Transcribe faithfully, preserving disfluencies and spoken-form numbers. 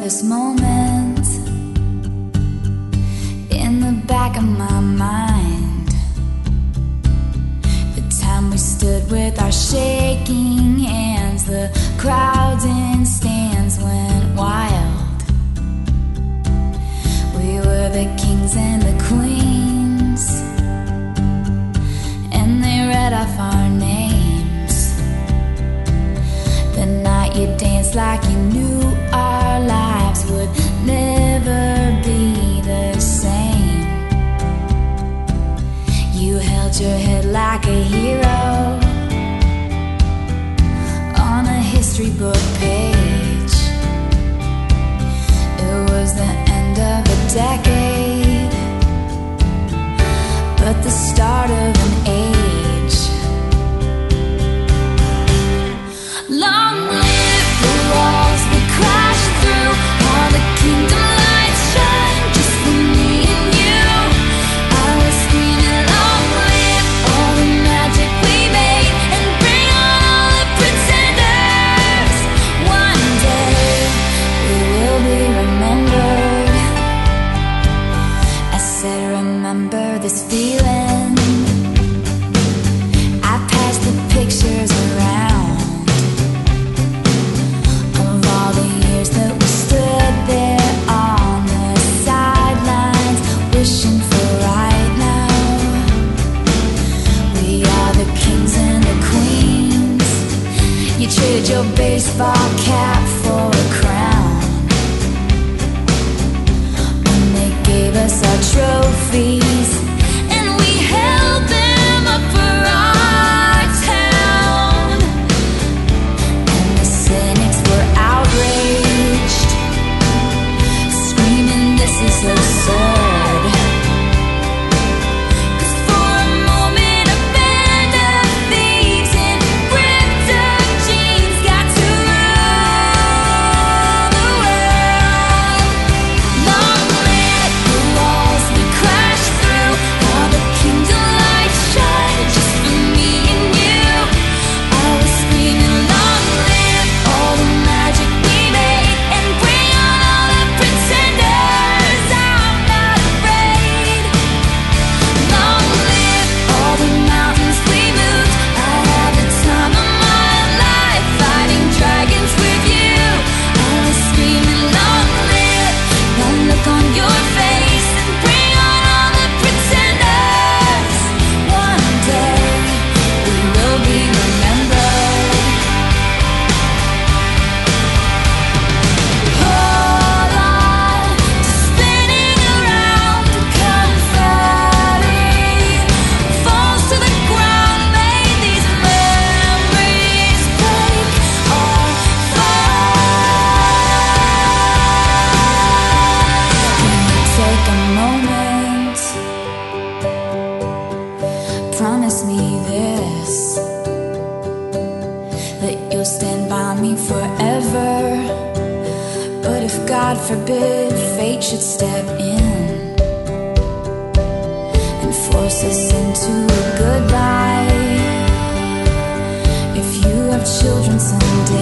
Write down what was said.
this moment in the back of my mind. The time we stood with our shaking hands, the crowds in stands went wild. We were the kings and the queens, and they read off our names. The night you danced like you knew our lives would never be the same. You held your head like a hero on a history book page. It was the end of a decade, but the start of an age. Long live the walls we crashed through, all the kingdom lights shine just for me and you. I was screaming, long live all the magic we made, and bring on all the pretenders. One day we will be remembered. I said, remember this feeling. I passed the pictures around of all the years that we stood there on the sidelines, wishing for right now. We are the kings and the queens. You traded your baseball cap for a crown when they gave us our trophies, and we held them up for our town. And the cynics were outraged, screaming, this is absurd. 'Cause for a moment a band of thieves in ripped up jeans got to rule the world. Long live the walls we crashed through, all the kingdom lights shine just for me and you. I was screaming, long live all the magic we made, and bring on all the pretenders. I'm not afraid. Long live all the mountains we moved. I had the time of my life fighting dragons with you. I was screaming, long live that look on your face, and bring on all the pretenders. One day we will be remembered. Hold on to spinning around, confetti falls to the ground. May these memories break our fall. Take a moment, promise me this, that you'll stand by me forever. But if God forbid fate should step in and force us into a goodbye, if you have children someday,